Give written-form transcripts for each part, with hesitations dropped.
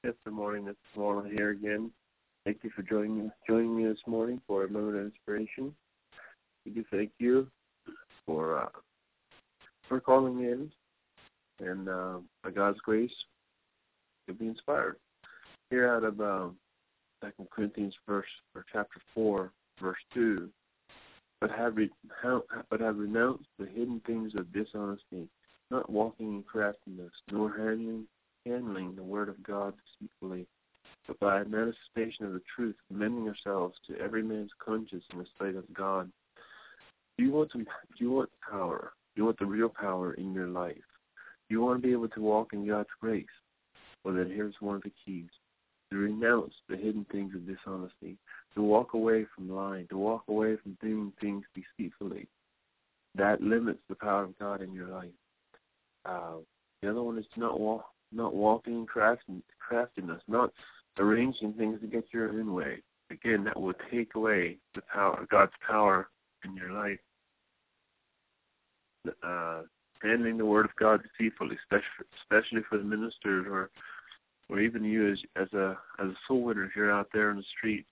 Good morning. This is Marlon here again. Thank you for joining me this morning for a moment of inspiration. We do thank you for calling in, and by God's grace, you'll be inspired. Here out of 2 Corinthians chapter 4, verse 2. But have renounced the hidden things of dishonesty, not walking in craftiness, nor handling the word of God deceitfully, but by a manifestation of the truth, commending ourselves to every man's conscience in the sight of God. Do you want power? Do you want the real power in your life? Do you want to be able to walk in God's grace? Well, then here's one of the keys. To renounce the hidden things of dishonesty, to walk away from lying, to walk away from doing things deceitfully. That limits the power of God in your life. The other one is not walking in craftiness, not arranging things to get your own way. Again, that will take away the power, God's power in your life. Handling the word of God deceitfully, especially for the ministers or even you as a soul winner if you're out there in the streets.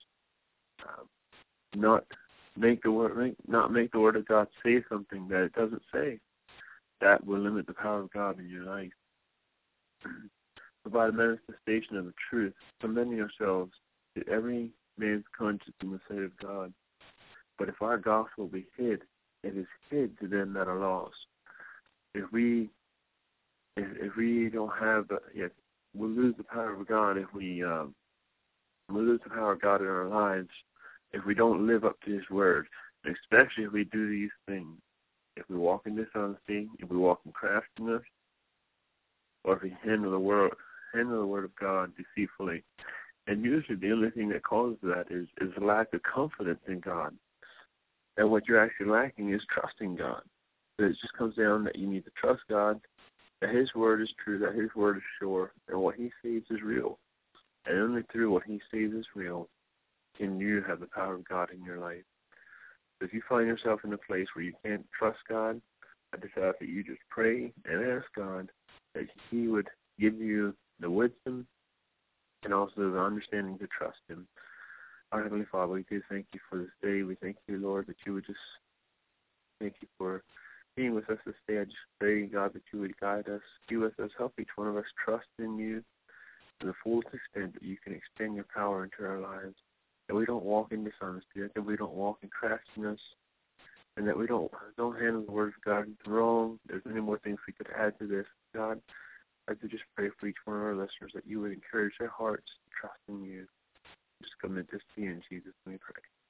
Not make the word of God say something that it doesn't say. That will limit the power of God in your life. Provide a manifestation of the truth, commending ourselves to every man's conscience in the sight of God. But if our gospel be hid, it is hid to them that are lost. If we don't have we'll lose the power of God if we'll lose the power of God in our lives if we don't live up to His word, and especially if we do these things. If we walk in dishonesty, if we walk in craftiness, or if we handle the word of God deceitfully. And usually the only thing that causes that is a lack of confidence in God. And what you're actually lacking is trusting God. So it just comes down that you need to trust God, that His word is true, that His word is sure, and what He says is real. And only through what He says is real can you have the power of God in your life. So if you find yourself in a place where you can't trust God, I just ask that you just pray and ask God that He would give you the wisdom and also the understanding to trust Him. Our Heavenly Father, we do thank you for this day. We thank you, Lord, that you would just thank you for being with us this day. I just pray, God, that you would guide us, be with us, help each one of us trust in you to the fullest extent that you can extend your power into our lives, that we don't walk in dishonesty, that we don't walk in craftiness, and that we don't handle the word of God wrong. There's many more things we could add to this. God, I could just pray for each one of our listeners that you would encourage their hearts to trust in you. Just commit this to you in Jesus' name we pray.